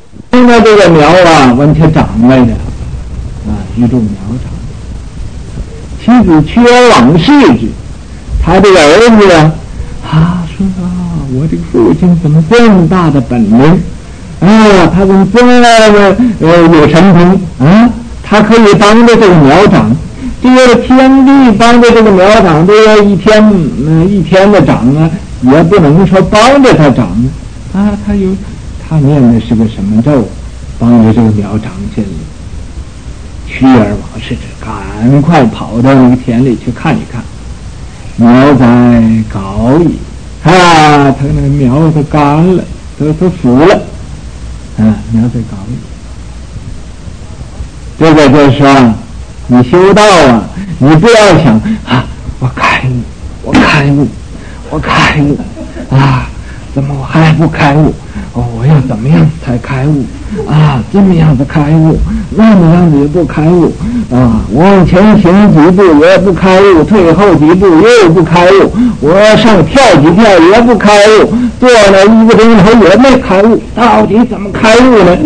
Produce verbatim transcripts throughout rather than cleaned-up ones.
现在这个苗啊，完全长来的啊，一株苗长。妻子缺往事之，他这个儿子啊，啊说啊，我这个父亲怎么这么大的本领啊？他怎么这么呃有神通啊？他可以帮着这个苗长。这个天地帮着这个苗长，这个一天嗯、呃、一天的长啊，也不能说帮着他长啊。他有他念的是个什么咒，帮着这个苗长起来。屈而往事之，赶快跑到那个田里去看一看，苗在高矣啊，他那个苗都干了，都都腐了啊，苗在高矣。这个就是说，你修道啊，你不要想啊，我开悟，我开悟，我开悟啊，怎么我还不开悟？哦，我要怎么样才开悟啊？这么样子开悟，那么样子也不开悟啊！我往前行几步也不开悟，退后几步又不开悟，我上跳几跳也不开悟，坐了一个钟头也没开悟，到底怎么开悟呢？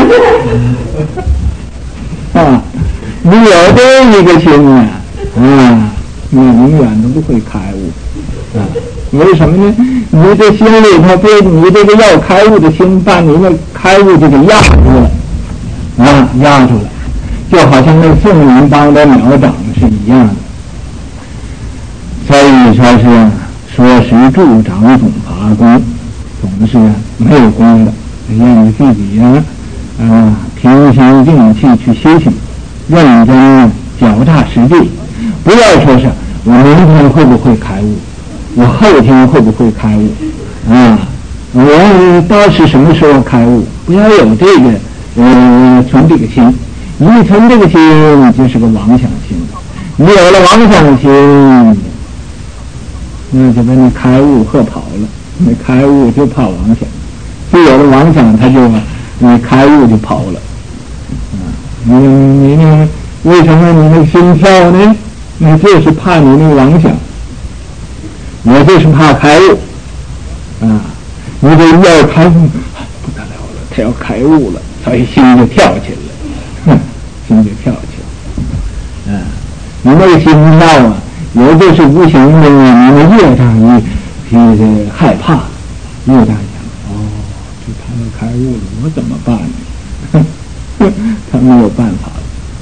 啊，你有这一个心啊，啊，你永远都不会开悟啊！为什么呢？你这心里头被你这个要开悟的心把你那开悟就给压住了啊，压住了，就好像那凤林帮的苗长是一样的。所以说是说是助长总法功，总是没有功的，让你自己呀啊平心静气去修行，认真脚踏实地，不要说是我明天会不会开悟，我后天会不会开悟啊？我到是什么时候开悟？不要有这个呃存这个心，一存这个心就是个妄想心，你有了妄想心，那就把你开悟喝跑了。你开悟就怕妄想，就有了妄想，他就你开悟就跑了。啊，你你那为什么你那个心跳呢？那就是怕你那个妄想。我就是怕开悟啊！你这要开悟不得了了，他要开悟了，所以心就跳起来了，心就跳起来了。啊，你那个心跳啊，有的是无形的，你们越这样一这个害怕，越这样想，哦，这他要开悟了，我怎么办呢？他没有办法了。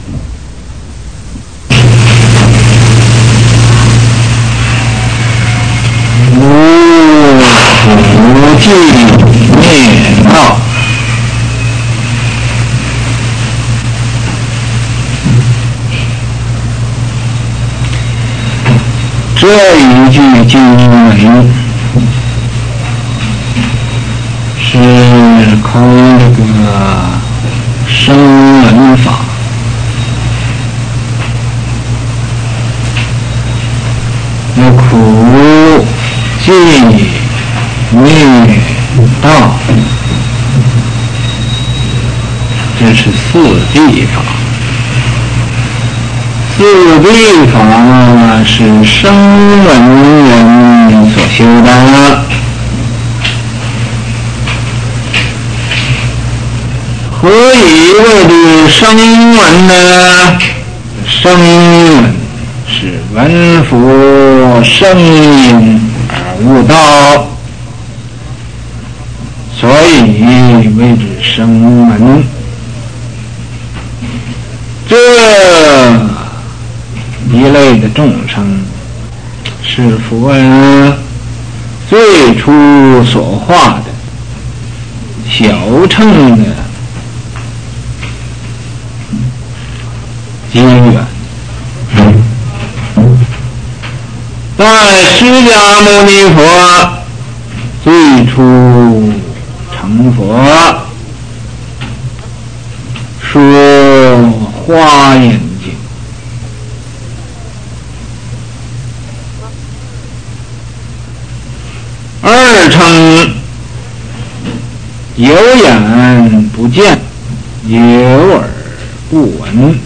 无尽灭道，这一句经文是靠这个声闻法，那苦尽灭道，这是四谛法。四谛法是声闻人所修的。何以谓之声闻呢？声闻是闻佛声音而悟道，所以谓之声闻。这一类的众生是佛最初所化的小乘的因缘。在释迦牟尼佛最初成佛，说华严经，二乘有眼不见，有耳不闻。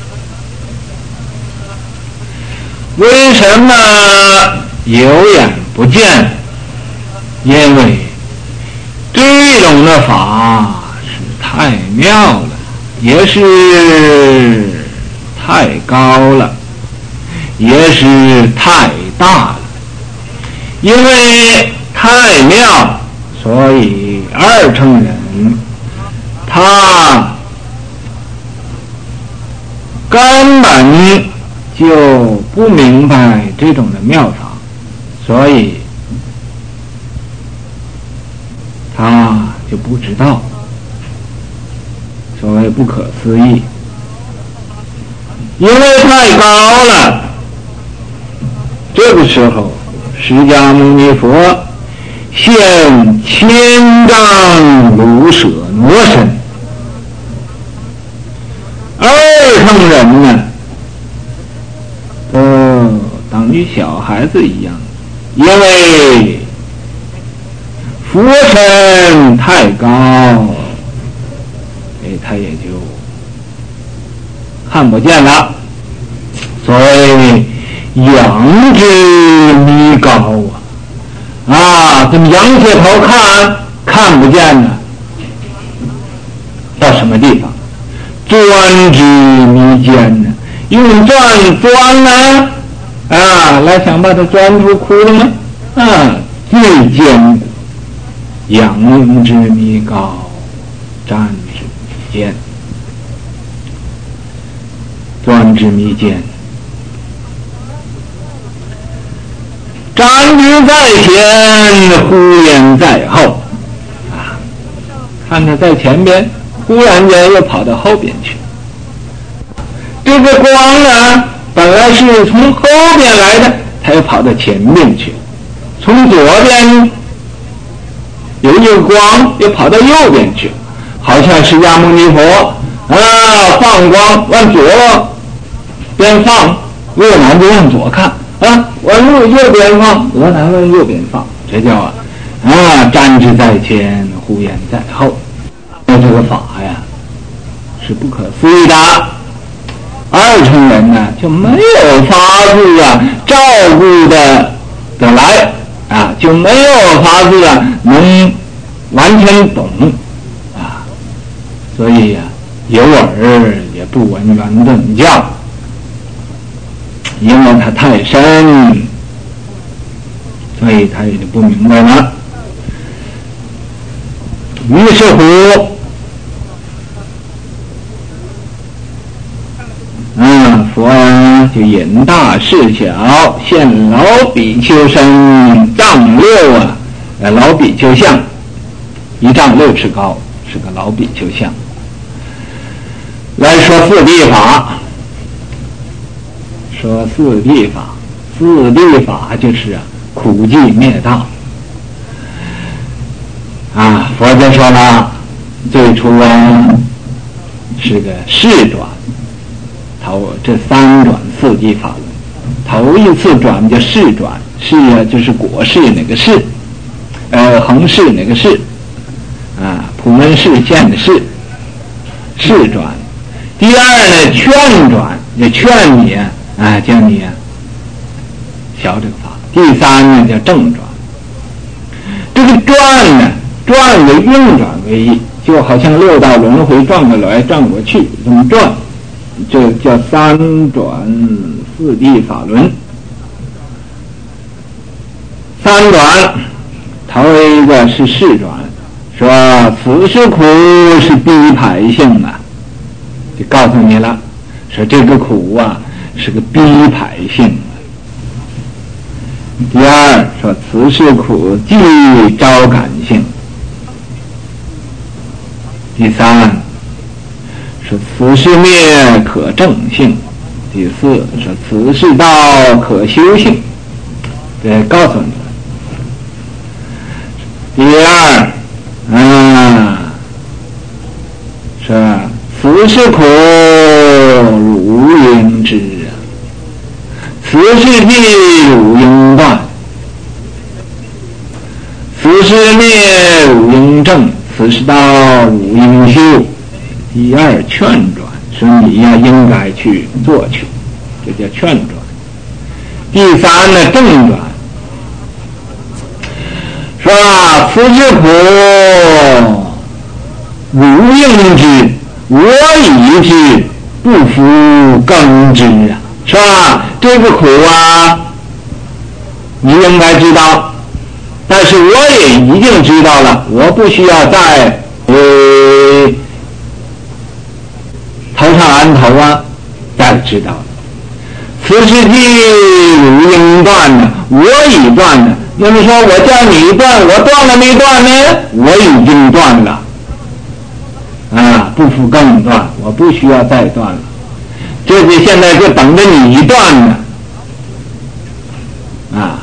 为什么有眼不见？因为这种的法是太妙了，也是太高了，也是太大了。因为太妙，所以二乘人他根本就不明白这种的妙法，所以他就不知道，所谓不可思议。因为太高了，这个时候释迦牟尼佛现千丈卢舍罗身，二乘人呢都等于小孩子一样，因为佛身太高，哎，他也就看不见了。所谓仰之弥高啊，啊，跟仰起头看看不见了，到什么地方？钻之弥坚呢？用钻钻呢啊，来想把它钻出窟窿吗？啊，最坚固。仰之弥高，瞻之弥坚，钻之弥坚。瞻之在前，忽然在后啊！看他在前边，忽然间又跑到后边去。这个光呢，本来是从后边来的，他又跑到前面去。从左边有一个光，又跑到右边去，好像释迦牟尼佛啊，放光往左边放，越南就往左看。啊，往右右边放，俄南往右边放，这叫啊啊，瞻之在前，忽然在后。那这个法呀，是不可思议的。二乘人呢，就没有法子啊，照顾的得来啊，就没有法子啊，能完全懂啊，所以呀、啊，有耳也不闻圆顿教。因为它太深，所以他也就不明白了。于是乎，嗯，佛就引大事小，现老比丘身丈六啊，呃，老比丘像，一丈六尺高，是个老比丘像，来说四谛法。说四谛法，四谛法就是啊苦集灭道啊。佛就说了，最初啊是个世转，头这三转四谛法轮，头一次转叫世转，世啊就是果世那个世，呃恒世那个世啊，普门示现的世，世转。第二呢劝转，就劝你啊。啊，叫你啊，学这个法。第三呢，叫正转。这个转呢，转为运转为一，就好像六道轮回转过来转过去，这么转，这叫三转四谛法轮。三转，头一个是世转，说此是苦是逼排性啊，就告诉你了，说这个苦啊。是个逼排性。第二说此是苦即招感性。第三说此是灭可证性。第四说此是道可修性。对，告诉你了。第二啊说此是苦如应知，此是地汝应断，此是灭汝应正，此是道汝应修。第二劝转，说你呀应该去做去，这叫劝转。第三呢正转，说此是苦如应之，我已之，不复更之啊，是吧？这个苦啊，你应该知道，但是我也已经知道了，我不需要再呃头上安头啊，再知道了。此事譬如应断呢，我已断了。那么说我叫你断，我断了没断呢？我已经断了啊，不复更断，我不需要再断了。这就现在就等着你断呢啊。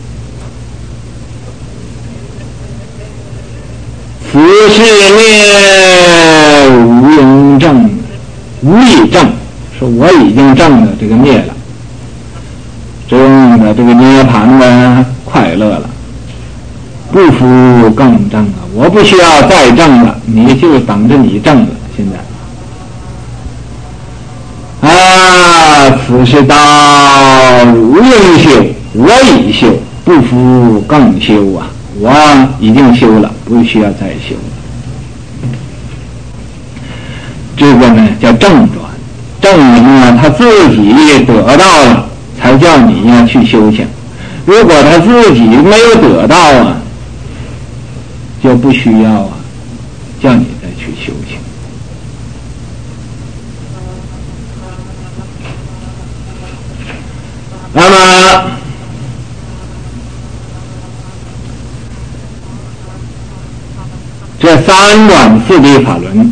此事灭无应证，无以证，说我已经证了这个灭了，证的这个涅槃的快乐了，不复更证啊！我不需要再证了，你就等着你证了。现在啊，此事道如应修，我已修，不复更修啊！我已经修了，不需要再修了。这个呢叫正转，证明啊他自己得到了，才叫你呀去修行。如果他自己没有得到啊，就不需要啊叫你再去修行。那么这三转四谛法轮，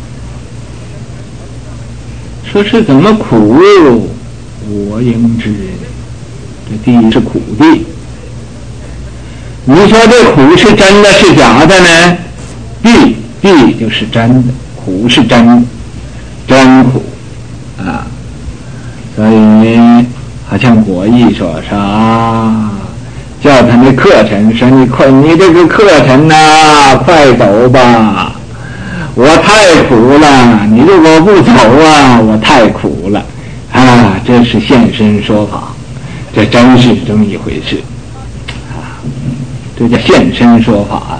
说是怎么苦我应知。这第一是苦谛，你说这苦是真的是假的呢？谛谛就是真的，苦是真的，真苦啊。所以好像国义说啥，叫他那课程说你快，你这个课程啊，快走吧，我太苦了，你如果不走啊，我太苦了啊。这是现身说法，这真是这么一回事啊，这叫现身说法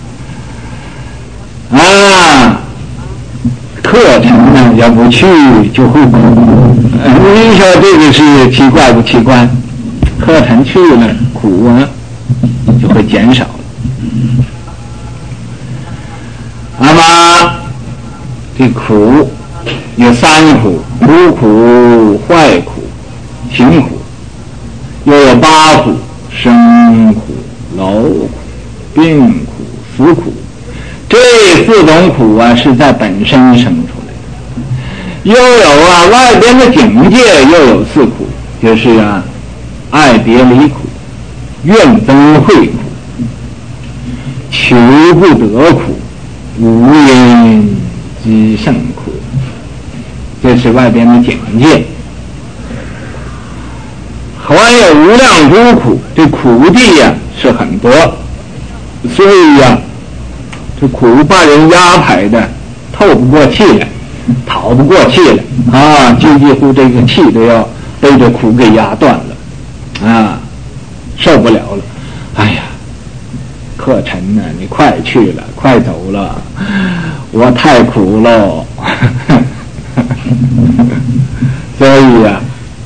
啊。课程呢要不去就会苦，你说这个是奇怪不奇怪？课程去了苦啊就会减少了。那么这苦有三苦：苦苦、坏苦、行苦，又有八苦：生苦、老苦、病苦、死苦。这四种苦啊是在本身生出来的。又有啊外边的境界又有四苦，就是啊爱别离苦、怨憎会苦、求不得苦、无因之胜苦。这是外边的境界。还有无量诸苦，这苦地呀、啊、是很多，所以呀、啊、这苦把人压排的透不过气来，讨不过气来啊，几乎这个气都要被这苦给压断了啊，受不了了。哎呀，课程呢你快去了，快走了，我太苦了所以呀、啊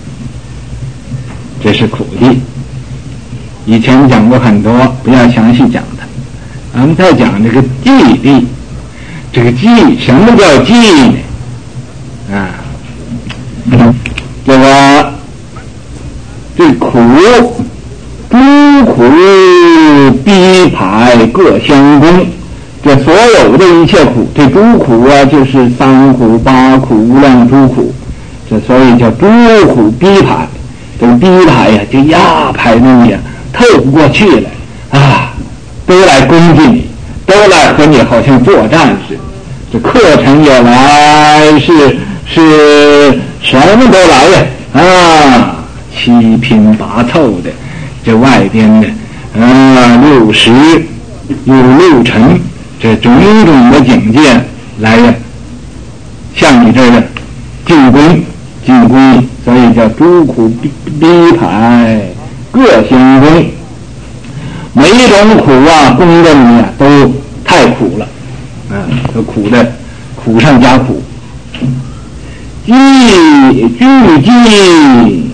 这是苦谛，以前讲过很多，不要详细讲它。咱们再讲这个寂谛，这个寂，什么叫寂呢？啊，这个这苦诸苦逼排各相攻，这所有的一切苦，这诸苦啊，就是三苦、八苦、无量诸苦，这所以叫诸苦逼排。这个逼排呀，就压排那里啊，透不过去来啊，都来攻击你，都来和你好像作战似的。这课程也来，是是什么都来呀啊，七拼八凑的，这外边的啊六十有六尘，这种种的境界来呀，向你这个进攻。进攻，所以叫诸苦逼逼排各相攻。每一种苦啊，攻的你啊都太苦了啊，都苦的苦苦上加苦。具具记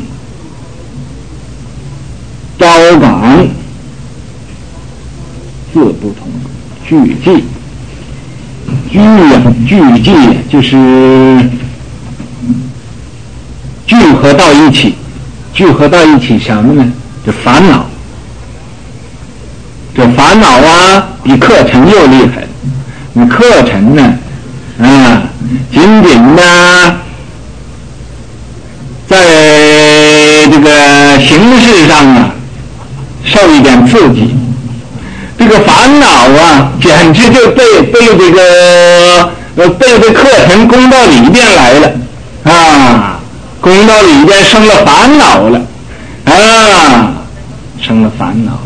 招感字不同，具记具呀具记就是聚合到一起，聚合到一起什么呢？这烦恼，这烦恼啊比课程又厉害了。你课程呢啊仅仅呢在这个形式上啊受一点刺激，这个烦恼啊简直就被被这个呃被这课程攻到里边来了啊，攻到里边生了烦恼了啊，生了烦恼，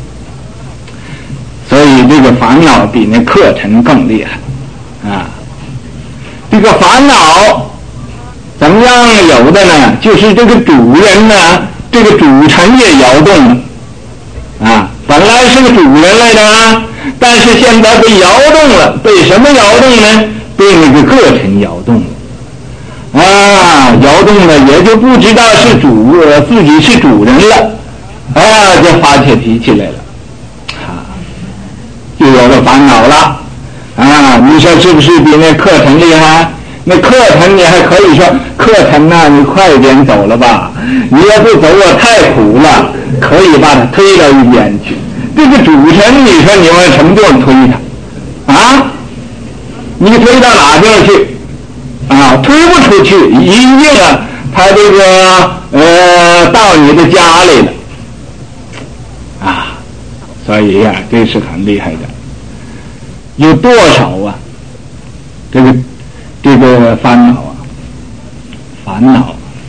所以这个烦恼比那课程更厉害啊。这个烦恼怎么样有的呢？就是这个主人呢，这个主臣也摇动了啊，本来是个主人来的，但是现在被摇动了，被什么摇动呢？被那个课程摇动了啊，摇动了也就不知道是主自己是主人了啊，就发起脾气来了啊，就有了烦恼了啊。你说是不是比那课程厉害？那课程你还可以说课程啊你快点走了吧，你要不走我太苦了，可以把它推到一边去。这个主神你说你往什么地方推他啊？你推到哪地方去啊？推不出去，一定啊他这个呃到你的家里了啊。所以呀、啊、这是很厉害的。有多少啊这个这个烦恼啊烦恼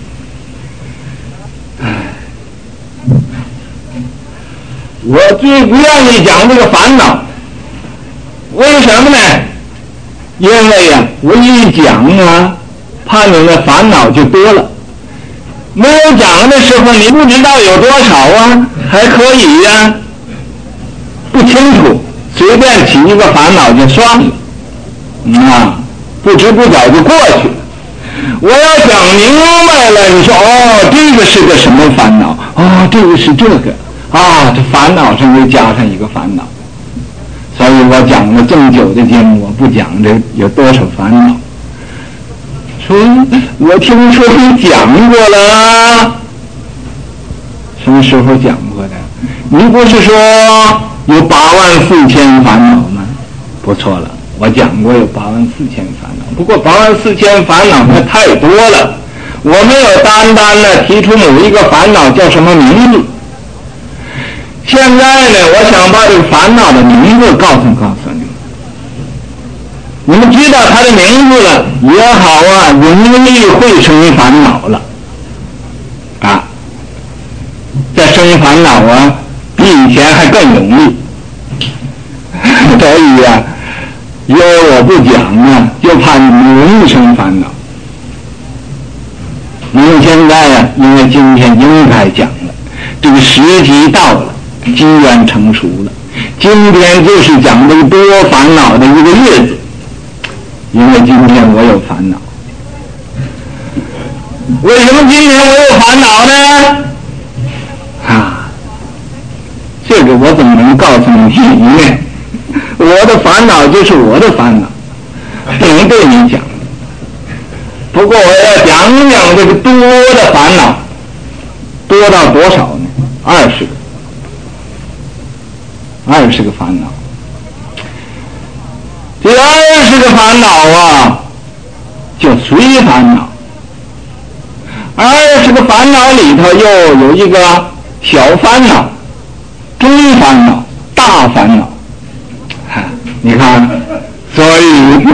唉，我最不愿意讲这个烦恼，为什么呢？因为呀、啊、我一讲啊怕你的烦恼就多了，没有讲的时候你不知道有多少啊，还可以呀、啊、不清楚，随便起一个烦恼就算了、嗯、啊，不知不觉就过去了。我要讲明白了，你说哦这个是个什么烦恼，哦这个是这个啊，这烦恼上又加上一个烦恼。所以我讲了这么久的经，我不讲这有多少烦恼。说我听说你讲过了，什么时候讲过的？你不是说有八万四千烦恼吗？不错了，我讲过有八万四千烦恼，不过八万四千烦恼那太多了，我没有单单的提出某一个烦恼叫什么名字。现在呢，我想把这个烦恼的名字告诉告诉你们，你们知道它的名字了也好啊，容易会生烦恼了啊，这生烦恼啊比以前还更容易。所以啊因为我不讲啊，就怕你们容易生烦恼。你们现在啊，因为今天应该讲了，这个时机到了，机缘成熟了，今天就是讲这个多烦恼的一个日子。因为今天我有烦恼，为什么今天我有烦恼呢？啊，这个我怎么能告诉你呢？我的烦恼就是我的烦恼，不能对你讲。不过我要讲讲这个多的烦恼，多到多少呢？二十个，二十个烦恼。这二十个烦恼啊，叫随烦恼。二十个烦恼里头又有一个小烦恼、中烦恼、大烦恼。你看，所以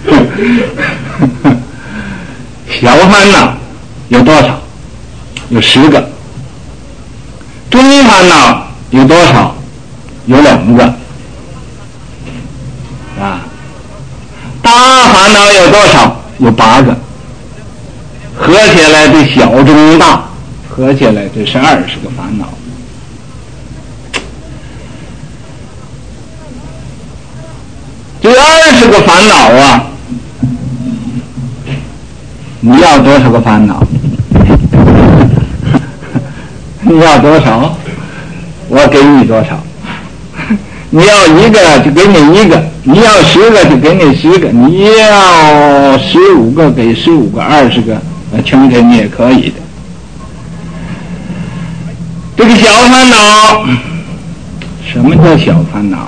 小烦恼有多少？有十个。中烦恼有多少？有两个。啊，大烦恼有多少？有八个。合起来这小中大，合起来这是二十个烦恼。这二十个烦恼啊， 你要多少个烦恼？你要多少？我给你多少？你要一个就给你一个，你要十个就给你十个，你要十五个给十五个，二十个全给你也可以的。这个小烦恼，什么叫小烦恼？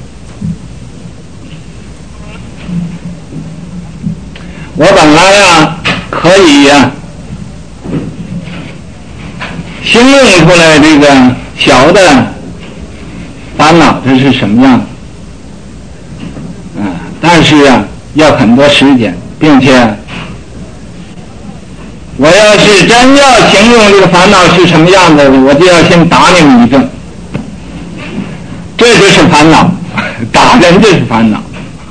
我本来呀可以呀形容出来这个小的烦恼这是什么样的，啊，但是啊要很多时间，并且我要是真要形容这个烦恼是什么样的，我就要先打你们一顿，这就是烦恼，打人这是烦恼。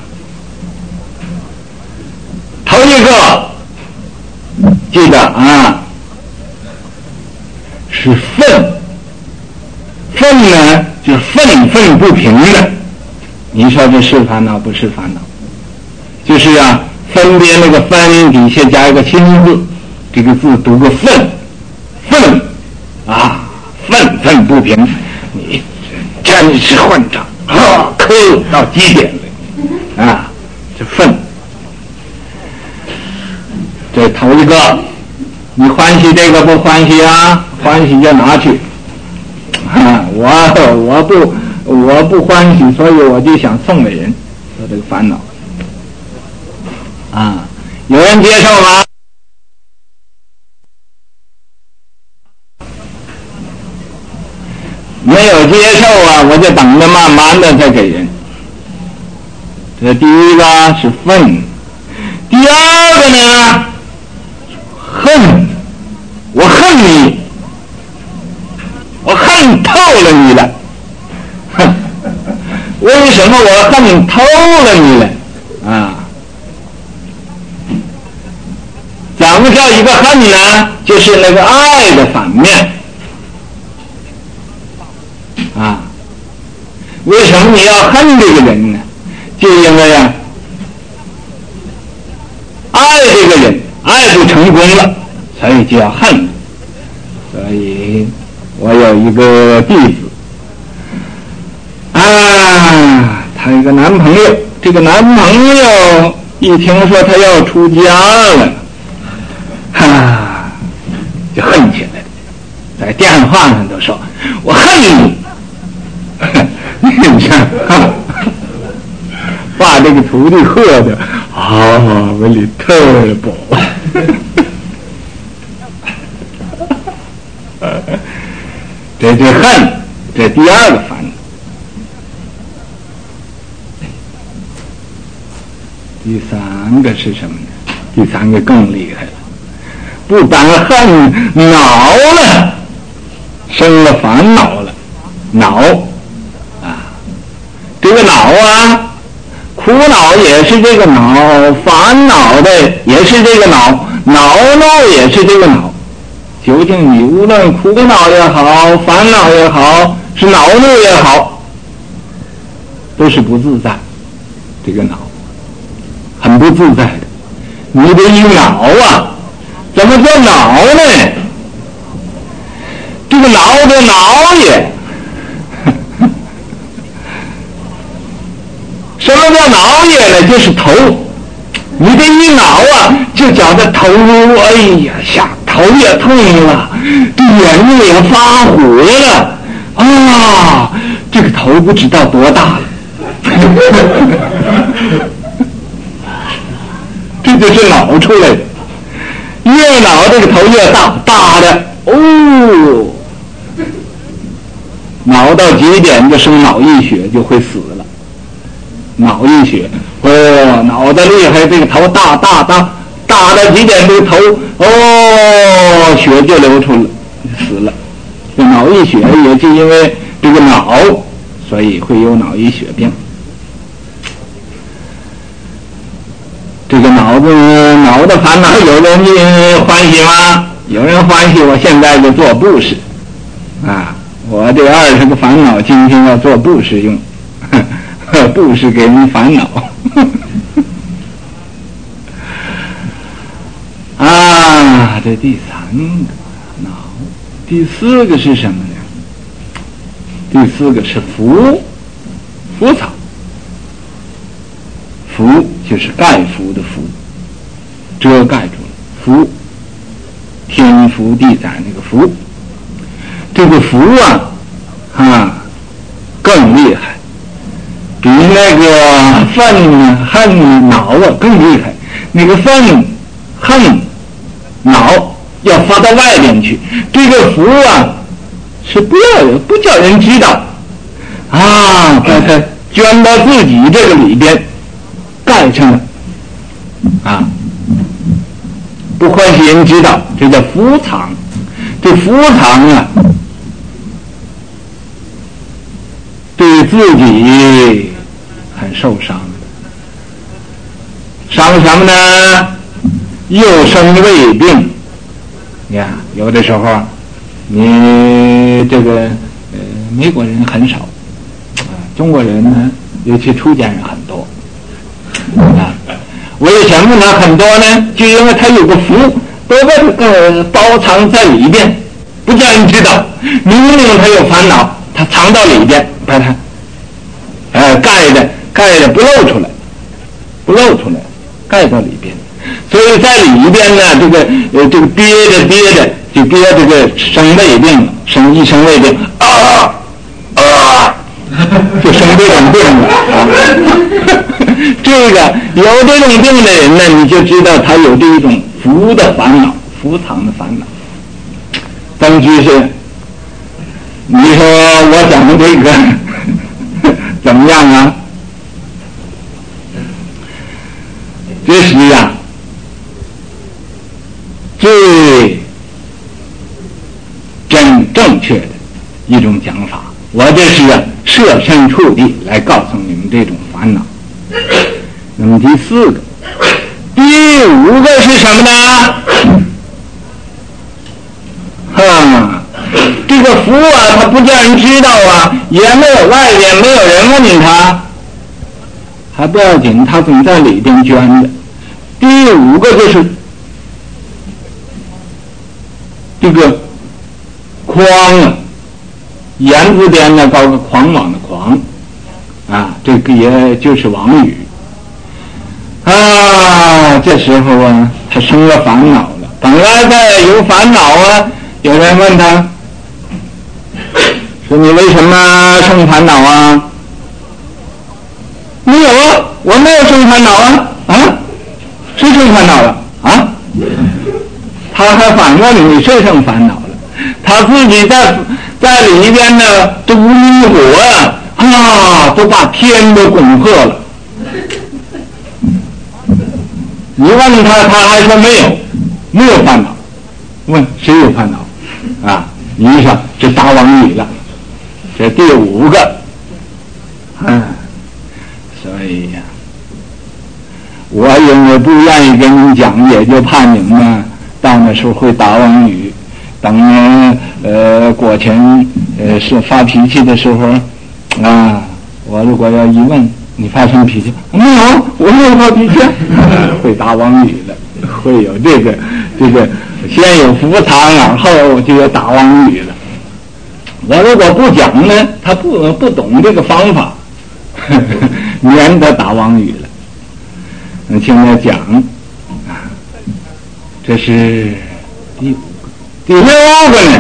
头一个记得啊，是愤，愤呢就是愤愤不平的。你说这是烦恼不是烦恼？就是啊，分别那个分底下加一个心字，这个字读个愤，愤啊，愤愤不平，你真是混账啊，可恶到极点了啊，这愤。这头一个，你欢喜这个不欢喜啊？欢喜就拿去。啊、我我不我不欢喜，所以我就想送给人，有这个烦恼。啊，有人接受吗？没有接受啊，我就等着慢慢的再给人。这第一个是愤，第二个呢？恨，我恨你，我恨透了你了，哼，为什么我恨透了你了？啊，怎么叫一个恨呢？就是那个爱的反面，啊，为什么你要恨这个人呢？就因为啊，爱这个人。爱不成功了，所以就要恨。所以我有一个弟子啊，她有个男朋友，这个男朋友一听说他要出家了，啊，就恨起来了，在电话上都说我恨你，你看把这个徒弟喝的啊really terrible。这这恨，这第二个烦恼。第三个是什么呢？第三个更厉害了，不但恨恼了，生了烦恼了，恼啊，这个恼啊，苦恼也是这个恼，烦恼的也是这个恼，恼怒也是这个恼。究竟你无论苦恼也好，烦恼也好，是恼怒也好，都是不自在。这个恼很不自在的，你得一恼啊，怎么叫恼呢？这个恼的恼也，什么叫恼也呢？就是头，你这一恼啊，就觉得头，哎呀，下头也痛了，这眼也发火了啊！这个头不知道多大了，这就是恼出来的。越恼这个头越大，大的哦，恼到极点就生脑溢血，就会死了。脑溢血，哦，脑袋厉害，这个头大大大。大到极点，这个头哦，血就流出了，死了。这脑溢血也就因为这个脑，所以会有脑溢血病。这个脑子脑的烦恼，有人欢喜吗？有人欢喜，我现在就做布施啊！我这二十个烦恼，今天要做布施用，布施给人烦恼。啊， 这第三个脑，第四个是什么呢？第四个是浮，浮草。浮就是盖覆的覆，遮盖住了。浮，天覆地载那个浮，这个浮啊，啊，更厉害，比那个愤恨恼啊更厉害。那个愤恨恼要发到外边去，这个浮啊是不要不叫人知道啊，把它捐到自己这个里边，盖上了啊，不欢喜人知道，这叫伏藏。这伏藏啊，对自己很受伤，伤什么呢？又生胃病。你看，有的时候你这个呃美国人很少啊，中国人呢，尤其出家人很多啊。为什么呢？很多呢，就因为他有个福，都把这个包藏在里边，不叫人知道。明明他有烦恼，他藏到里边，把它呃盖的盖的不露出来，不露出来，盖到里边。所以在里边呢，这个呃这个憋着憋着，就憋这个生胃病，生一生胃病啊啊，就生这种病了啊。这个有这种病的人呢，你就知道他有这种伏的烦恼，伏藏的烦恼。曾居士，你说我讲的这个怎么样啊？这是啊，最真正确的一种讲法。我这是啊设身处地来告诉你们这种烦恼。那么第四个，第五个是什么呢？哈，这个福啊，他不叫人知道啊，也没有外边没有人问你他，还不要紧，他总在里边捐的。第五个就是这个狂啊，言字边呢搞个狂妄的狂啊，这个也就是妄语啊。这时候啊，他生了烦恼了。本来在有烦恼啊，有人问他说：“你为什么生烦恼啊？”没有啊，我没有生烦恼啊啊，谁生烦恼了啊？他还反问你谁生烦恼了？他自己在在里边呢，这无名火啊啊，都把天都拱破了。你问他，他还说没有，没有烦恼。问谁有烦恼啊？你说这大王语了，这第五个。嗯，所以呀，我因为不愿意跟你讲，也就怕你们到那时候会打妄语。等呃过前呃是发脾气的时候啊，我如果要一问你发什么脾气，没有，我没有发脾气，会打妄语了，会有这个这个先有伏藏，而后就有打妄语了。我如果不讲呢，他不不懂这个方法，呵呵，免得打妄语了。那现在讲啊，这是第五个。第六个呢？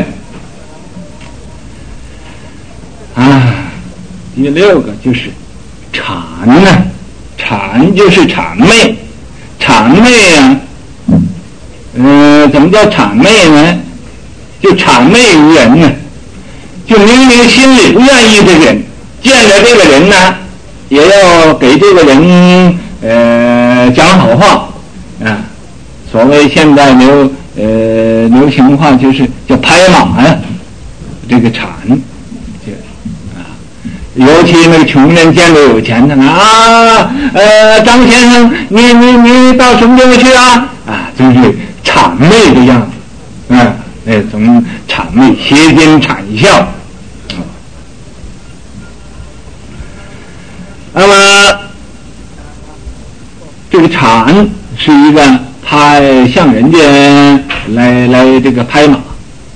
啊，第六个就是谄呢，谄就是谄媚，谄媚啊，嗯、呃，怎么叫谄媚呢？就谄媚于人呢，就明明心里不愿意这个人，见着这个人呢，也要给这个人呃讲好话啊。所谓现在流呃流行话就是叫拍马呀，这个谄。尤其那个穷人见着有钱的啊，呃，张先生，你你你到什么地方去啊？啊，就是谄媚的样子，啊，那种谄媚、邪奸、谄笑。那么，这个谄是一个，他向人家来来这个拍马。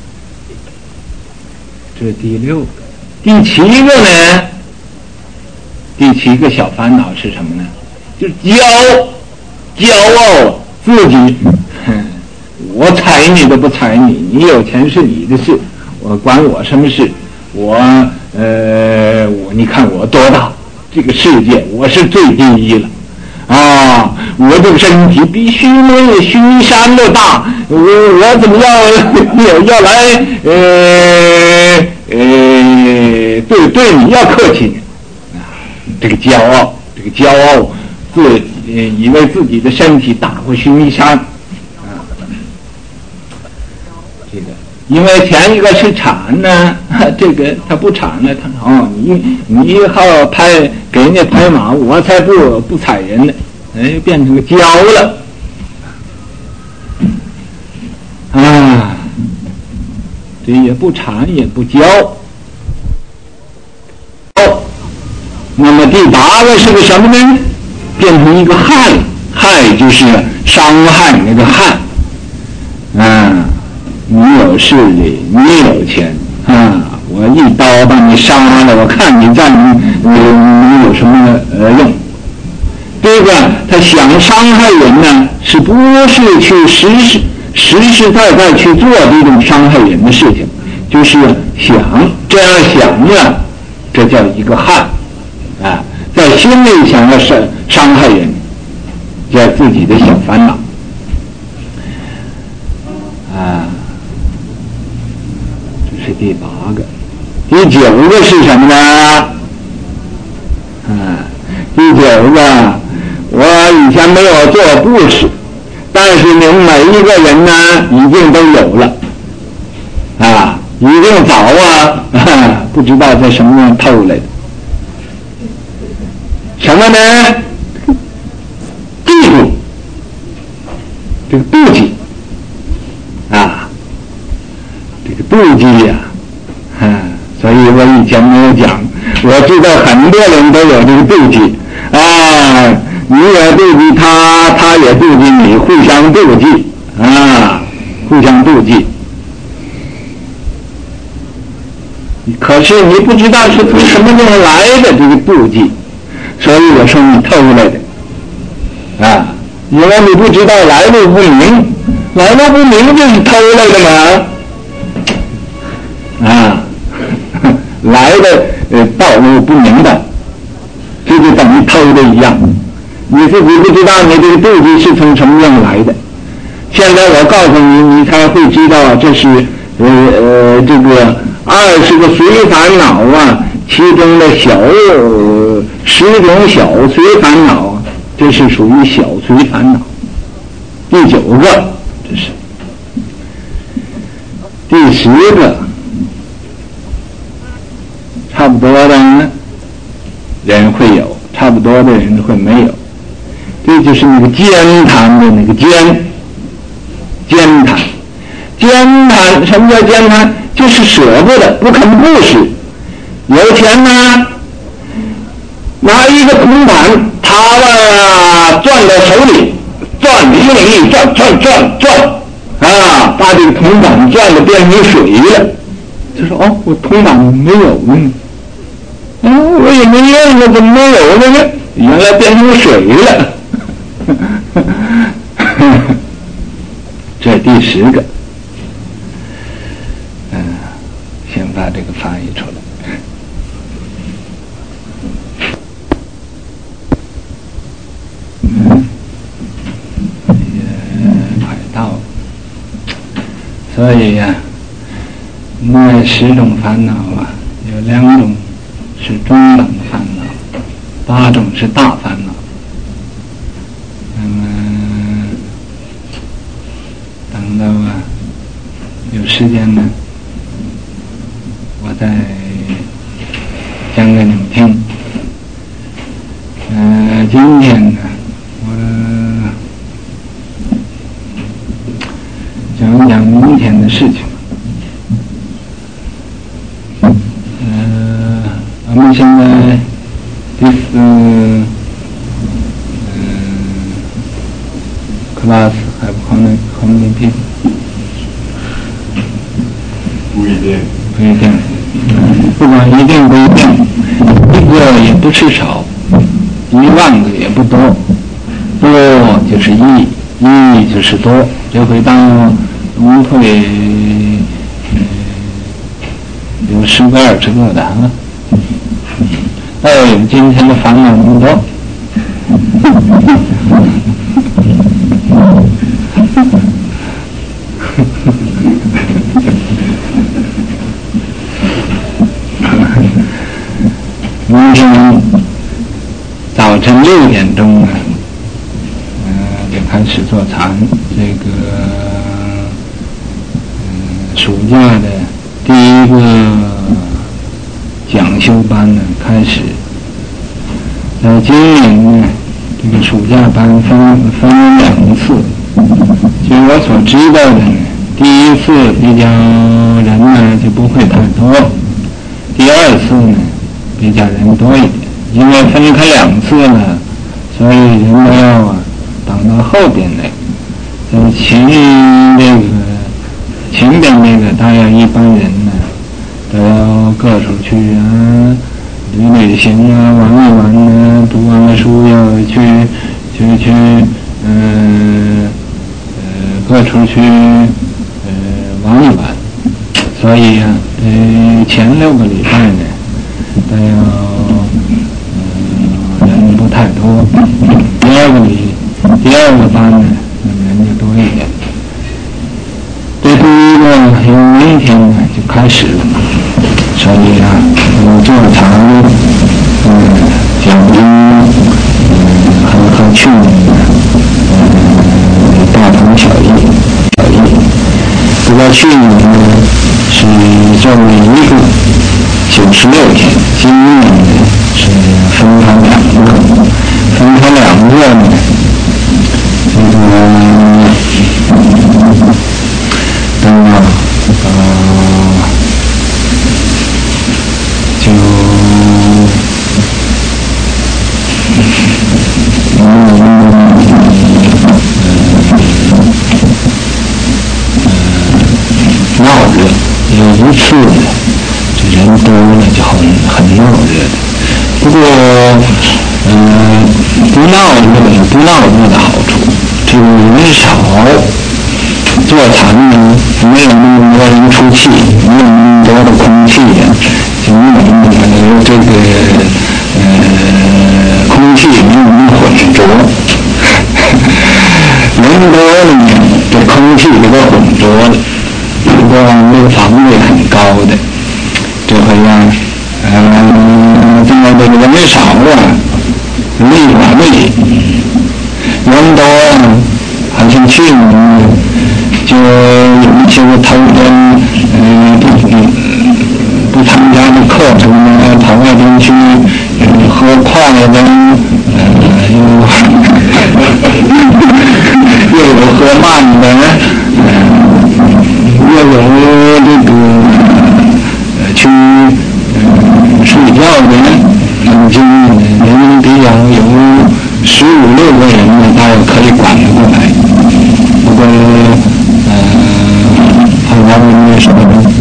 这是第六个。第七个呢？第七个小烦恼是什么呢？就是骄骄傲自己，我睬你都不睬你，你有钱是你的事，我管我什么事？我呃，我你看我多大，这个世界我是最第一了啊！我这个身体比须弥须弥山都大，我我怎么要要来呃呃对对你要客气呢？啊，这个骄傲，这个骄傲，自以为自己的身体大过须弥山啊，这个。因为前一个是产呢，这个他不产了，他哦，你你好拍给人家拍马，我才不不踩人呢，哎，变成个骄了，啊，这也不产也不骄。那么第八个是个什么呢？变成一个害，害就是伤害那个害，啊。你有势力，你有钱啊！我一刀把你杀了，我看你在你你你有什么呃用？这个他想伤害人呢，是不是去实实实实在在去做这种伤害人的事情？就是想这样想呢，这叫一个害啊，在心里想要伤伤害人，叫自己的小烦恼啊。是第八个。第九个是什么呢？啊，第九个，我以前没有做布施，但是你们每一个人呢，已经都有了，啊，已经早啊，啊不知道在什么样偷来的。什么呢？嫉妒，这个妒忌，啊。妒忌呀、啊，啊，所以我以前没有讲，我知道很多人都有这个妒忌啊，你也妒忌他，他也妒忌你，互相妒忌啊，互相妒忌。可是你不知道是从什么地方来的这个妒忌，所以我说你偷来的啊，因为你不知道来路不明，来路不明就是偷来的嘛。啊，来的呃道路不明的，这就等于偷的一样。你自己不知道你这个妒忌是从什么样来的。现在我告诉你，你才会知道这是呃呃这个二十个随烦恼啊，其中的小呃十种小随烦恼，这是属于小随烦恼。第九个，这是第十个。差不多的人会有，差不多的人会没有，这就是那个奸贪的那个奸，奸贪，奸贪，什么叫奸贪？就是舍不得，不肯布施。有钱呢，拿一个铜板，他吧攥到手里，转一灵一转转转转，啊，把这个铜板转的变成水了。就说哦，我铜板没有呢。啊，我也没用了，怎么没有了呢？原来变成水了。这第十个，嗯、呃，先把这个翻译出来。嗯，也快到了，所以呀、啊，那十种烦恼啊，有两种。是中等的烦恼，八种是大烦恼。那么等到啊有时间呢，我再讲给你们听。呃，今天呢，我讲讲明天的事情。我们现在第四嗯 class have community 不一定， 不一定，不管一定不一定，一个也不是少，一万个也不多，多就是一，一就是多，这回当我们会有十个二十个的啊。哎，今天的烦恼那么多。明天早晨六点钟呢，呃，就开始坐禅。这个，嗯，暑假的第一个讲修班呢开始。呃，今年呢，这个暑假班分分两次。据我所知道的呢，第一次比较人呢就不会太多，第二次呢比较人多一点。因为分开两次呢，所以人都要啊等到后边来。在前这个前边那个，当然一般人呢都要各处去啊。旅旅行啊，玩一玩啊，读完了书要去去去，嗯 呃, 呃各处去呃玩一玩。所以啊，呃前六个礼拜呢，都要呃人不太多。第二个礼第二个班呢，人就多一点。这第一个由明天呢就开始了。所以啊，我做禅，嗯，讲经，嗯，和和去年呢，嗯，大同小异，小异。不过去年呢是做了一个九十六天，今年呢是分开两个，分开两个呢，这个，等啊，呃。就嗯闹热，有一次呢，这人多了就很很闹热的。不过，嗯、呃，不闹热有不闹热的好处，这个人少，坐禅呢没有那么多人出气，没有那么多的空气呀、啊。就没有那么这个呃空气没有那么浑浊，人多了呢，这空气这个浑浊了。不过那个防卫很高的，这回呀，呃，这么这个人少了，累吧累，人多了，好像去年就有一些个偷跟呃不不参加的课程呢，跑外边去呃喝快的，呃又又有喝慢的，呃又有这个呃去呃睡觉的，嗯，就人比较有十五六个人呢，大约可以管得过来。不过呃后来我们说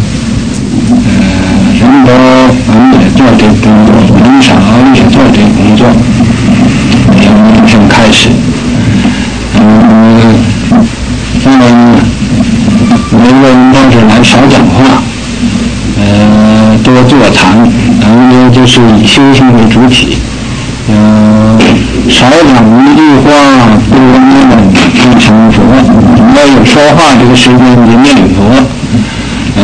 呃人多我们也做这工作，人少也做这工作，从明天开始，嗯，当然每个人都是来少讲话，呃，多坐禅，然后就是以修行为主体，呃，少讲一句话，多念一成佛。要有说话这个时间就念佛，呃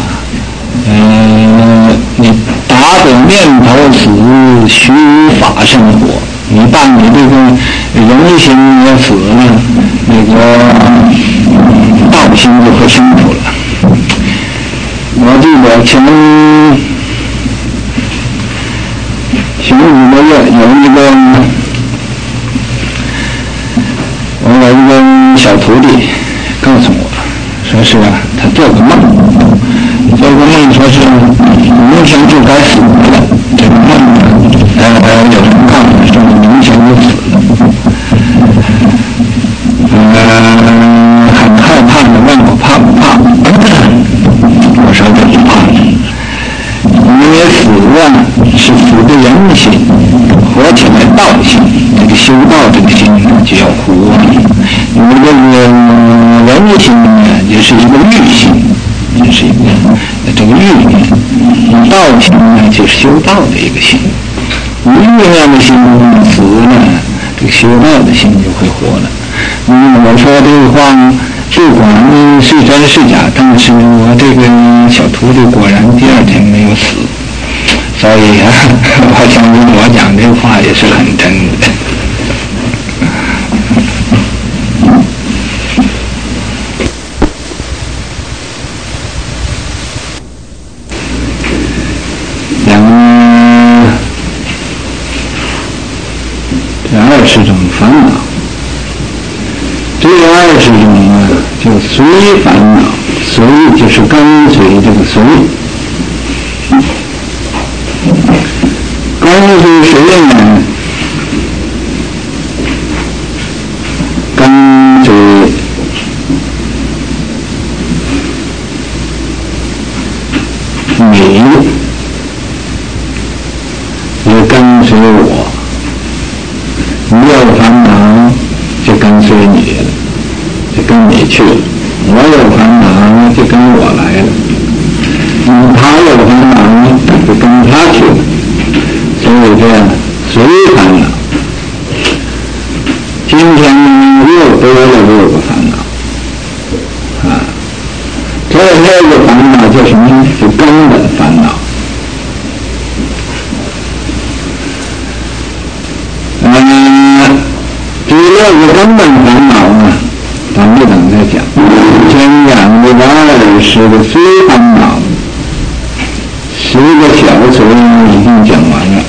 呃，你打着念头死，虚法生活。你把你这个人心也死了，那个道心就会生出了。我记得前前五个月有一个我有一个小徒弟告诉我，说是啊，他做个梦，做个梦说是明天就该死了。这个梦呢，呃，有人告诉他说明天就死了，呃，很害怕的问我怕不怕？我说这就要活了。因为这个人心呢，就是一个欲心，就是一个这个欲念；道心呢，就是修道的一个心。一个样的心死了，这个修道的心就会活了。嗯，我说这个话不管是真是假，但是我这个小徒弟果然第二天没有死，所以啊，我相信我讲这话也是很真的。这二十种烦恼，这二十种啊，就随烦恼，随就是跟随这个随，跟随谁呢？跟随你，也跟随我。你有烦恼就跟随你了，就跟你去了；我有烦恼就跟我来了；嗯，他有烦恼就跟他去了。所以这样随烦恼。今天又多了六个烦恼啊！这六个烦恼叫什么？就根本烦恼。嗯，这六个根本烦恼呢，咱们等再讲。先讲这个二十个随烦恼，十个小随已经讲完了。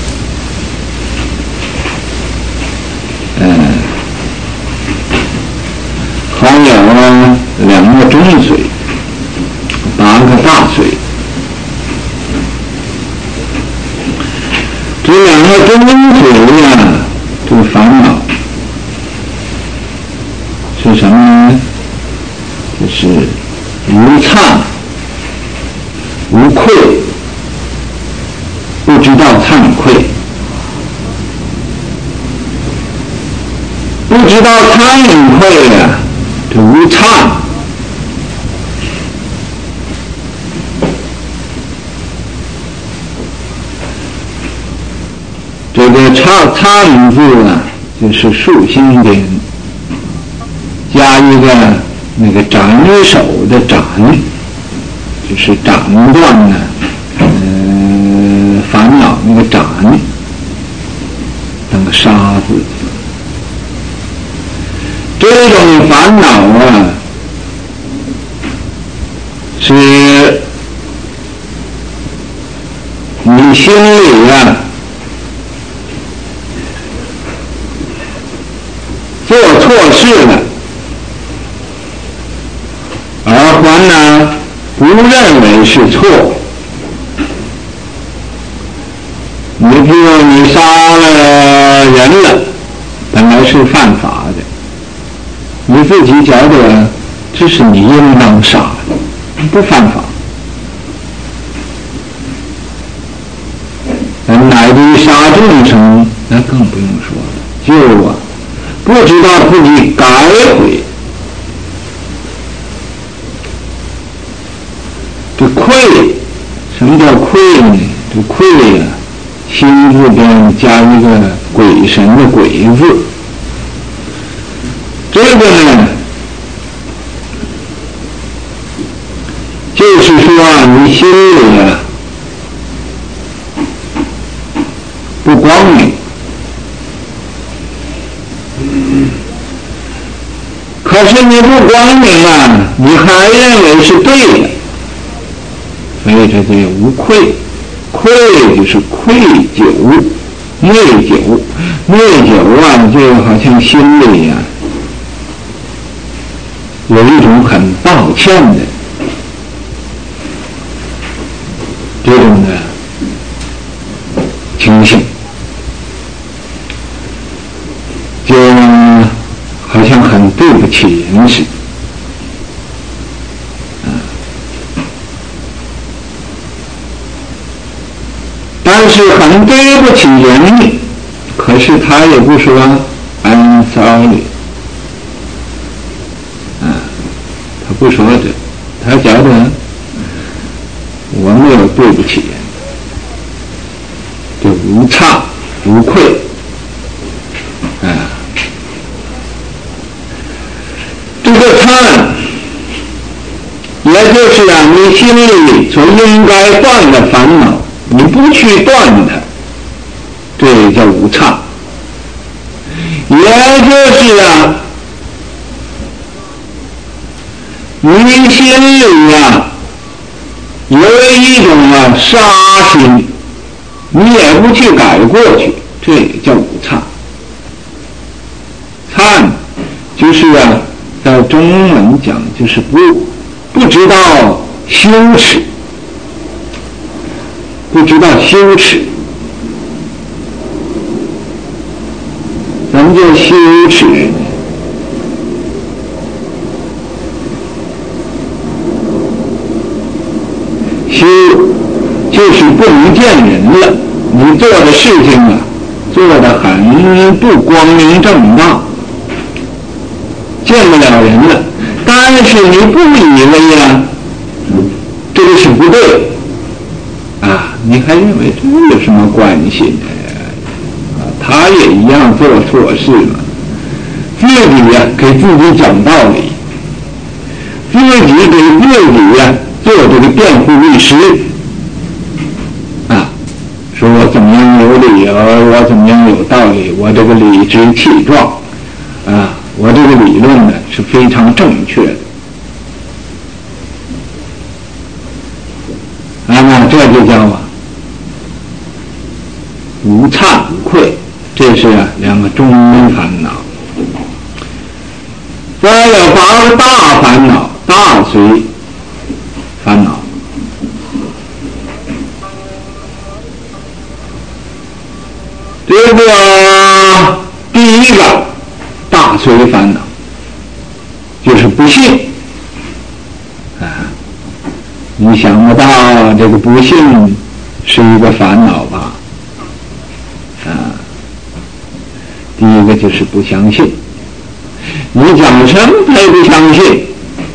嗯，还有两个中随，八个大随。这两个中随呀，这个烦恼是什么呢？就是无忏、无愧，不知道忏愧，不知道忏愧呀，这无忏。这个“忏”忏字啊，就是竖心边加一个那个斩首的斩，就是斩断呢，呃，烦恼那个斩，那个杀字。这种烦恼啊，是你心里啊做错事了，而还呢不认为是错。你比如你杀了人了，本来是犯法的，你自己觉得这是你应当杀的，不犯法。乃至于杀众生，那更不用说了，就啊不知道自己改悔。这愧，什么叫愧呢？这愧呀、啊，心字边加一个鬼神的鬼字。这个呢，就是说啊，你心里啊不光明。可是你不光明啊，你还认为是对的，所以这就无愧。愧就是愧疚、内疚，内疚啊，就好像心里啊有一种很抱歉的这种的情形，就好像很对不起人似的。但是很对不起人，可是他也不说 I'm sorry。 虑，啊，他不说这，他觉得我没有对不起人，就无差无愧，啊，这个忏，也就是啊，你心里所应该断的烦恼，你不去断它，这也叫无忏。也就是啊，你心里啊有一种啊杀心，你也不去改过去，这也叫无忏。忏就是啊，在中文讲就是不不知道羞耻，不知道羞耻。什么叫羞耻呢？羞就是不能见人了，你做的事情啊，做得很不光明正大，见不了人了。但是你不以为呀，这个是不对啊，你还认为这有什么关系呢？他也一样做错事了，自己呀、啊、给自己讲道理，自己给自己呀、啊、做这个辩护律师，啊，说我怎么样有理由，我怎么样有道理，我这个理直气壮，啊，我这个理论呢是非常正确的，啊，那这就叫啊无忏无愧。这是啊两个中烦恼，再有八个大烦恼，大随烦恼。这个第一个大随烦恼就是不幸啊，你想不到这个不幸是一个烦恼吧？第一个就是不相信，你讲什么他也不相信，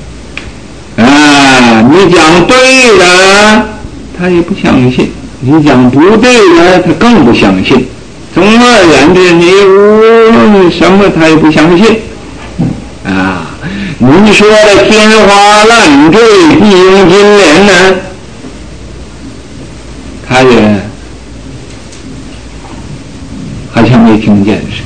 啊，你讲对的他也不相信，你讲不对的他更不相信。总而言之，你无论什么他也不相信，啊，你说的天花乱坠、地用金莲呢，他也好像没听见似的。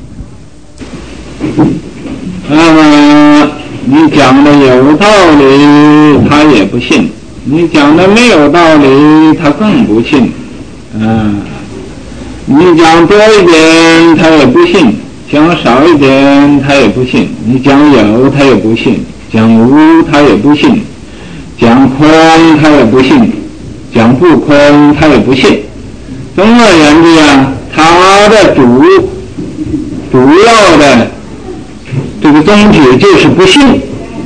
那么你讲的有道理他也不信，你讲的没有道理他更不信，啊，你讲多一点他也不信，讲少一点他也不信，你讲有他也不信，讲无他也不信，讲空他也不信，讲不空他也不信。总而言之啊，他的主主要的这个宗旨就是不信，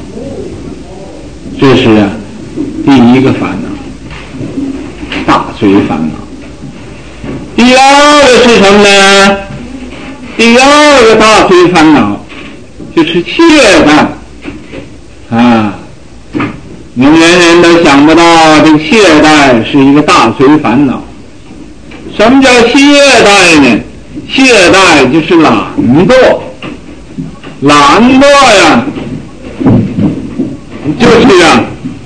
这是啊第一个烦恼，大随烦恼。第二个是什么呢？第二个大随烦恼就是懈怠啊，你人人都想不到这个懈怠是一个大随烦恼。什么叫懈怠呢？懈怠就是懒惰，懒惰呀，就是呀，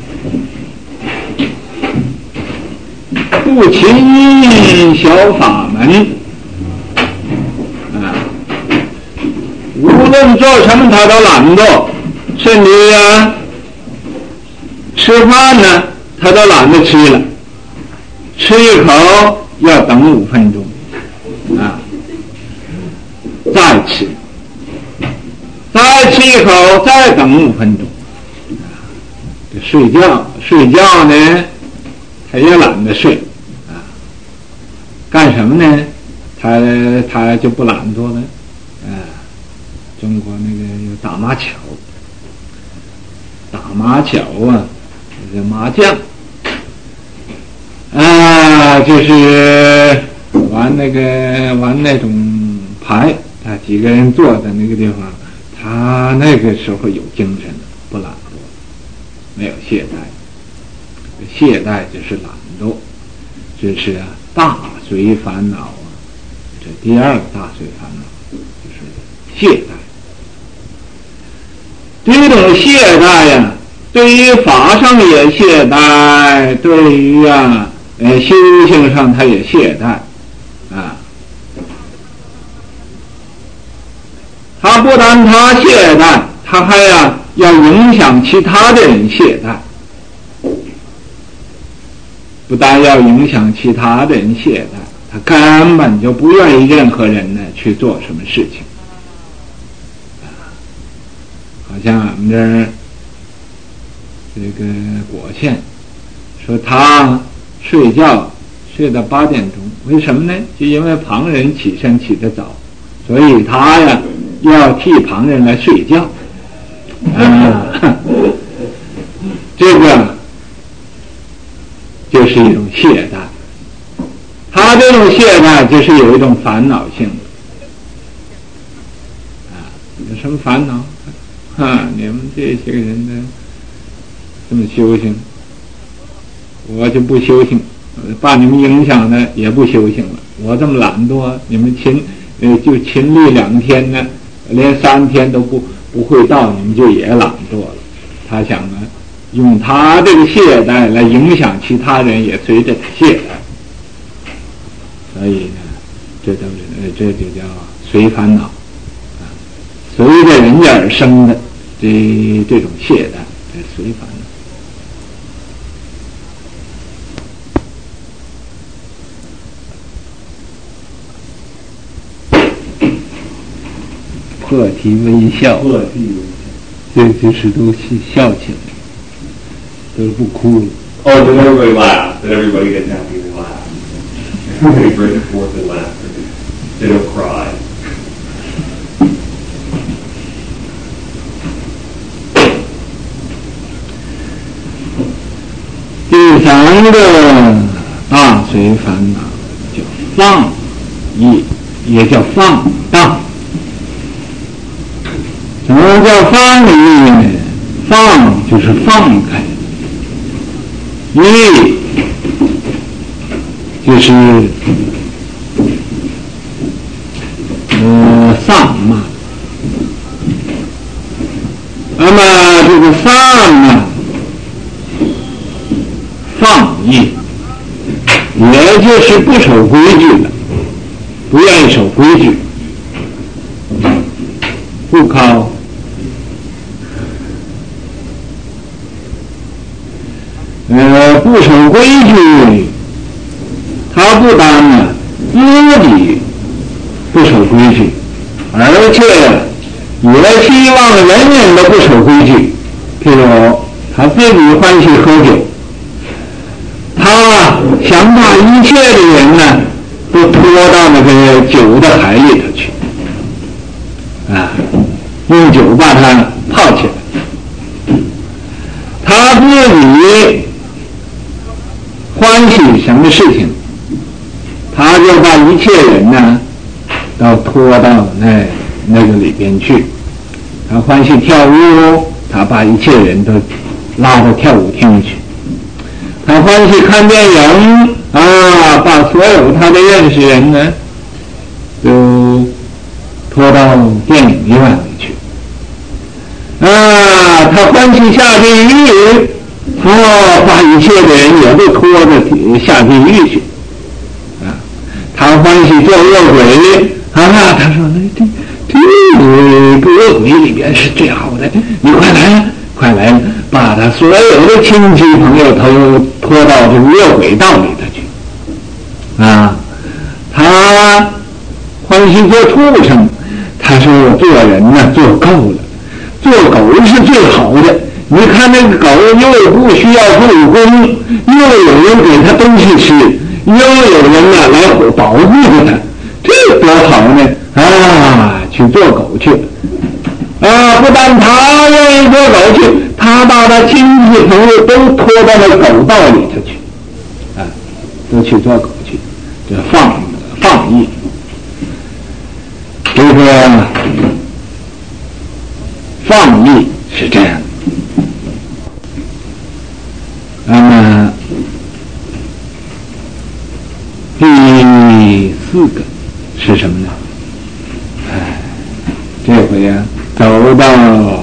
不勤小法门啊，无论做什么他都懒惰，甚至呀，吃饭呢他都懒得吃了，吃一口要等五分钟啊，再吃，再吃一口再等五分钟，睡觉睡觉呢他也懒得睡啊，干什么呢他他就不懒惰了啊，中国那个有打麻将，打麻将啊，这个麻将啊，就是玩那个玩那种牌，他他几个人坐在那个地方，他那个时候有精神，不懒惰，没有懈怠。懈怠就是懒惰，这是啊大随烦恼啊。这第二个大随烦恼就是懈怠。这种懈怠呀，对于法上也懈怠，对于啊呃修行上他也懈怠啊。他不但他懈怠，他还呀要影响其他的人懈怠。不但要影响其他的人懈怠，他根本就不愿意任何人呢去做什么事情。好像我们这儿这个果县说他睡觉睡到八点钟，为什么呢？就因为旁人起身起得早，所以他呀要替旁人来睡觉。啊，这个就是一种懈怠。他这种懈怠就是有一种烦恼性的。啊，有什么烦恼？啊，你们这些个人呢，这么修行，我就不修行，把你们影响的也不修行了。我这么懒惰，你们勤呃就勤力两天呢，连三天都不不会到，你们就也懒惰了。他想呢，用他这个懈怠来影响其他人，也随着他懈怠。所以呢，这都是呃这就叫随烦恼啊，随着人家而生的这这种懈怠，这随烦恼。破涕为笑，破涕为笑，这就是都笑起来，都不哭了。 Oh, then everybody laughs. Then everybody gets happy and laughs. They break forth in laughter. They don't cry. 第三个大随烦恼叫放逸，也叫放荡。什么叫放逸呢？放就是放开，逸就是呃散漫。那么这个散漫放逸，也就是不守规矩的，不愿意守规矩，不靠呃不守规矩，他不但呢自己不守规矩，而且也希望人人都不守规矩。譬如他自己欢喜喝酒，他想把一切的人呢都拖到那个酒的海里头去，啊，用酒把它泡起来。他自己欢喜什么事情，他就把一切人呢都拖到那那个里边去。他欢喜跳舞，他把一切人都拉到跳舞厅去。他欢喜看电影啊，把所有他的认识人呢都拖到电影院里去啊。他欢喜下地狱，哦，把一切的人也都拖着下地狱去啊。他欢喜做恶鬼啊，他说那这这个恶鬼里边是最好的，你快来快来，把他所有的亲戚朋友都拖到这个恶鬼道里头去啊。他欢喜做畜生，他说我做人呢做够了，做狗是最好的。你看那个狗又不需要助攻，又有人给它东西吃，又有人呢来保护它，这多好呢啊！去做狗去啊！不但他愿意做狗去，他把他亲戚朋友都拖到那狗道里头去啊，都去做狗去，这放放逸。这这个放逸是这样的。那么第四个是什么呢？哎，这回啊，走到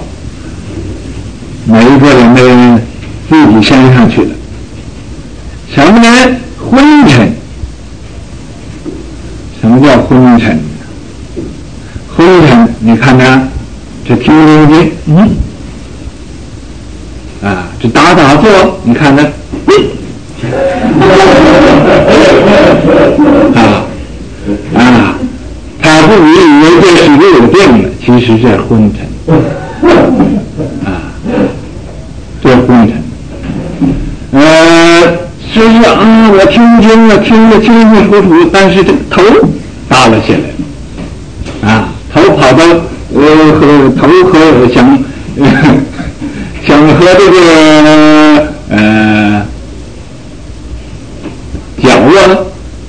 每一个人的自己身上去了。什么呢？昏沉。什么叫昏沉？昏沉，你看他这听听经，嗯，啊，这打打坐，你看他，啊啊，他不以为这是有病了，其实是昏沉，啊，这昏沉。呃，是是啊，我听经了，听得清清楚楚，但是这个头耷拉下来，啊，头跑到呃和头和想、呃、想和这个呃脚啊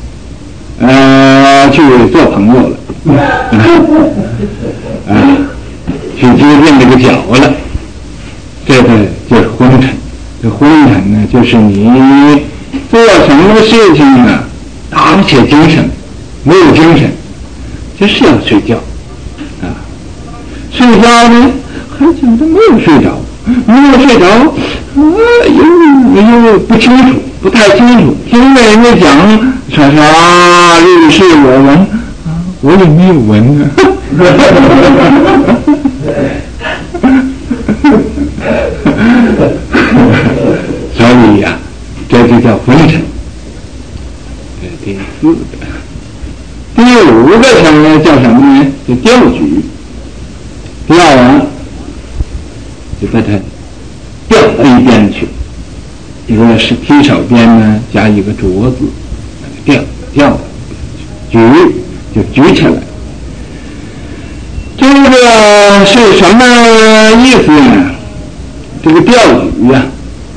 呃去做朋友了，啊，啊去接近这个脚了，这个就是昏沉。这昏沉呢，就是你做什么事情呢，打不起精神，没有精神，就是要睡觉啊。睡觉呢，还觉得没有睡着，没有睡着，啊，又又不清楚，不太清楚。听着人家讲说啥律师我闻啊，我也没有闻呢。所以呀、啊，这就叫昏沉。这第四个，第五个什么叫什么呢？就调举。调完就把它调到一边去，一个是提手边呢加一个桌子，调调举就举起来。这个是什么意思呢？这个调举呀、啊。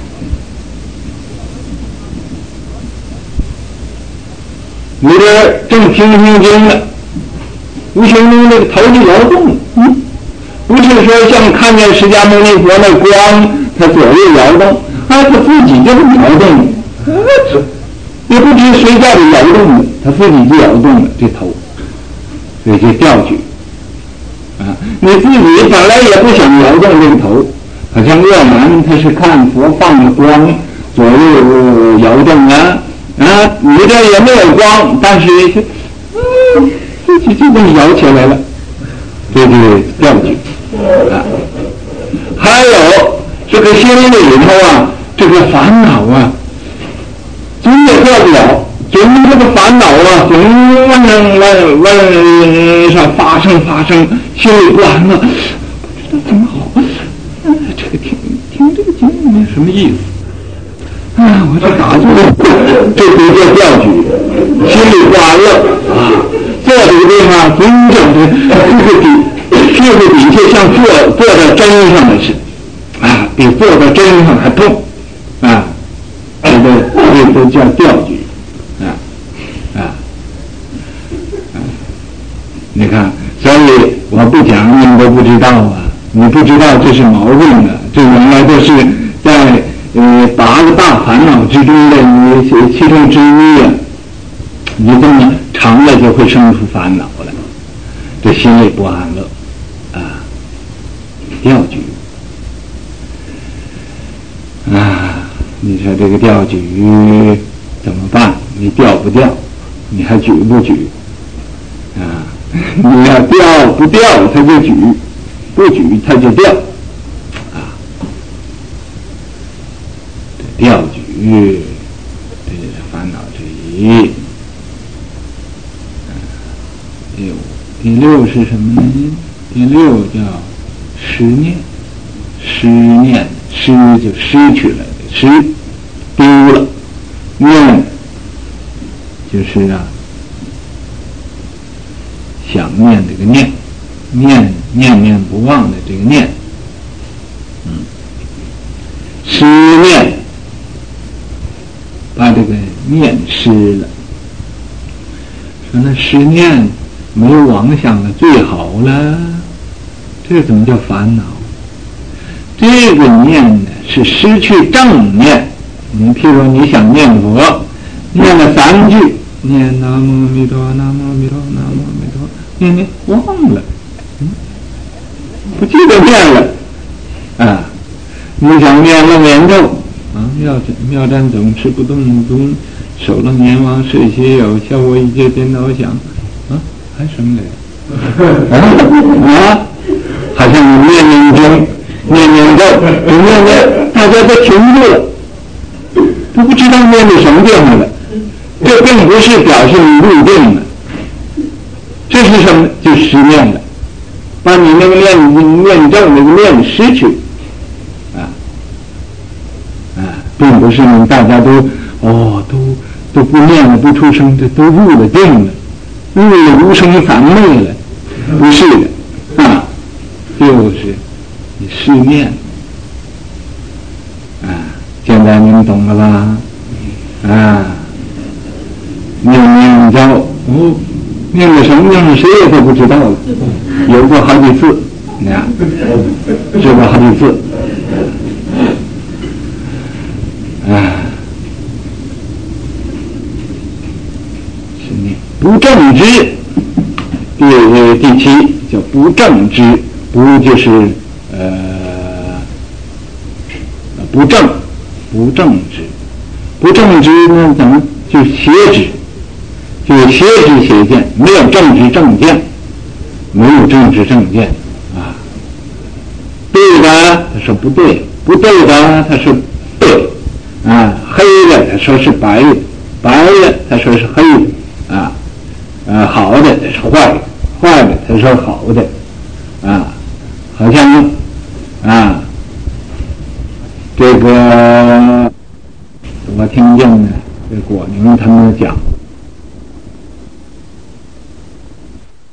你这正听听经了，无形中这个头就摇动了，嗯，不是说像看见释迦牟尼佛那光，它左右摇动，啊，它自己就摇动了，啊，也不知谁叫你摇动了，它自己就摇动了这头，所以就调举，啊，你自己本来也不想摇动这个头，好像越南它是看佛放的光左右摇动啊。啊，你这也没有光，但是就，嗯，自己就这么摇起来了，这就是调举啊。还有这个心里头啊，这个烦恼啊，总也断不了，总这个烦恼啊，总往往往上发生发生，心里不安了，不知道怎么好。嗯，这个听听这个经没有什么意思。啊，我这打坐，这就叫调举，心里不安乐啊。坐这个地方，真正的这个底，这个底下像坐坐在针上的似的，啊，比坐在针上还痛，啊，这个这都叫调举，啊啊啊！你看，所以我不讲，你们都不知道啊，你不知道这是毛病的，这原来都是在。呃，八个大烦恼之中的你其中之一啊，你这么长了就会生出烦恼了，这心里不安乐啊，调举啊，你说这个调举怎么办？你调不调？你还举不举？啊，你要调不调，他就举；不举，他就调。调举，这是烦恼之一。六，第六是什么呢？第六叫失念，失念，失就失去了，失丢了，念就是啊，想念这个念，念念念不忘的这个念，嗯，失念。把这个念失了，说那失念没有妄想了，最好了。这怎么叫烦恼？这个念呢是失去正念。你譬如你想念佛，念了三句，念南无阿弥陀，南无阿弥陀，南无阿弥陀，念念忘了，嗯，不记得念了啊。你想念了念咒啊，妙妙战总持不动如钟，守楞阎王是邪有，消我一切颠倒想啊，还什么来啊？啊，好像你念念经、念念咒、念念，大家都停住了，都不知道念到什么地方了。这并不是表示你入定了，这是什么？就失念了，把你那个念念咒那个念失去。并不是你大家都哦都都不念了，不出声，这都入了定了，入了无生三昧了，不是的啊，就是你失念啊。现在你们懂了吧？啊，念念咒哦，念了什么样谁也都不知道了，有过好几次，啊，知过好几次。啊，是念不正知，第第七叫不正知，不就是呃不正，不正知，不正知呢，怎么就邪知，就是邪知邪见，没有正知正见，没有正知正见啊。对的，他说不对；不对的，他说对。啊，黑的他说是白的，白的他说是黑的，啊，啊好的他是坏的，坏的他说好的，啊，好像啊，这个我听见呢，这果宁他们讲。